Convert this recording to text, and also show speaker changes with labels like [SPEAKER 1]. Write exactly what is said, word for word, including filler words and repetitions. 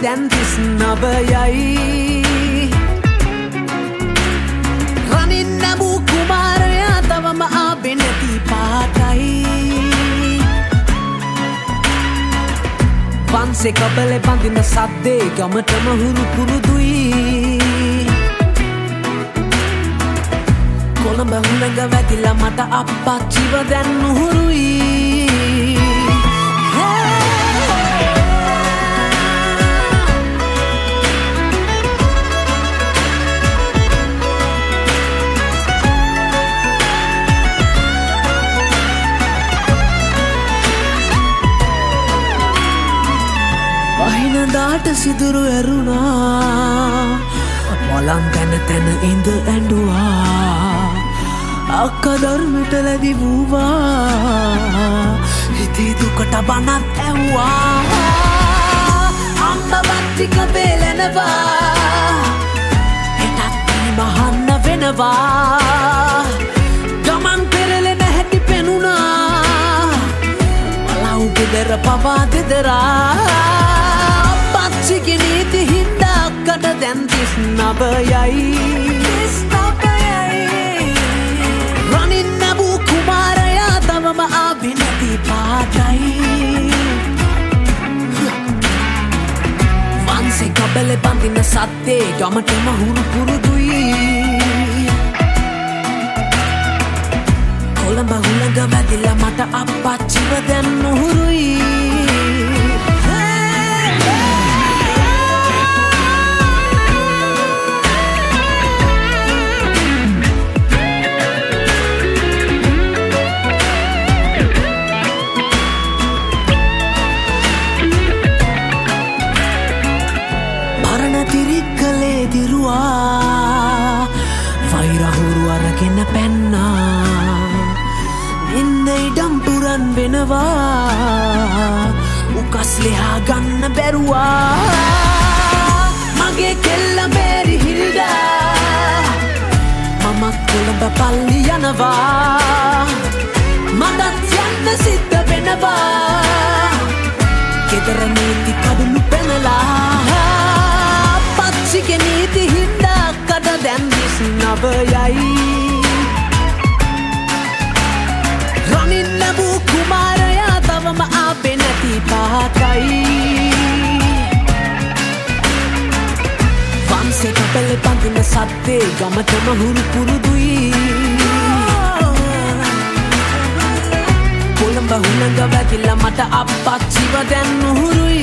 [SPEAKER 1] දැන් තිස් නවයයි රනින් නැමූ කුමාරයා තවම ආවේ නැති පාටයි පන්සේ කබලේ බඳින සද්දේ ගමටම හුරු පුරුදුයි කොළඹ හුළඟ වැදිලා මට අප්පච්චිව දැන් නුහුරුයි වහිනදාට සිදුරු ඇරුණා මොලන් තැන තැන ඉඳ ඇඬුවා අක්ක ධර්මට ලැදි වූවා හිතේ දුකට බනත් ඇව්වා අම්ම වත්තික බේලෙනවා හෙටත් මහන්න වෙනවා ගමන් පෙරලෙන හැටි පෙනුණා මලව් ගෙදර පවා දෙදරා පච්චිගේ නීති හින්දා අක්කට දැන් තිස් නවයයි රනින් නැබූ කුමාරයා තවම ආවේ නැති පාටයි වන්සේ කබලේ බඳින සද්දේ ගමටම හුරු පුරුදුයි කොළඹ හුළඟ වැදිලා මට අප්පච්චිව දැන් නුහුරුයි තිරික්කලේ දිරුවා වෛරහුරු අරගෙන පැන්නා ඉන්න ඉඩම් පුරන් වෙනවා උකස් ලෙහා ගන්න බැරුවා මගේ කෙල්ල බේරි හිල්ඩා මමත් කොළඹ පල්ලි යනවා මටත් යන්න සිද්ධ වෙනවා ගෙදර නීති කඩුළු පැනලා පච්චිගේ නීති හින්දා අක්කට දැන් තිස් නවයයි රනින් නැබූ කුමාරයා තවම ආවේ නැති පාටයි වන්සේ කබලේ බඳින සද්දේ ගමටම හුරු පුරුදුයි කොළඹ හුළඟ වැදිලා මට අප්පච්චිව දැන් නුහුරුයි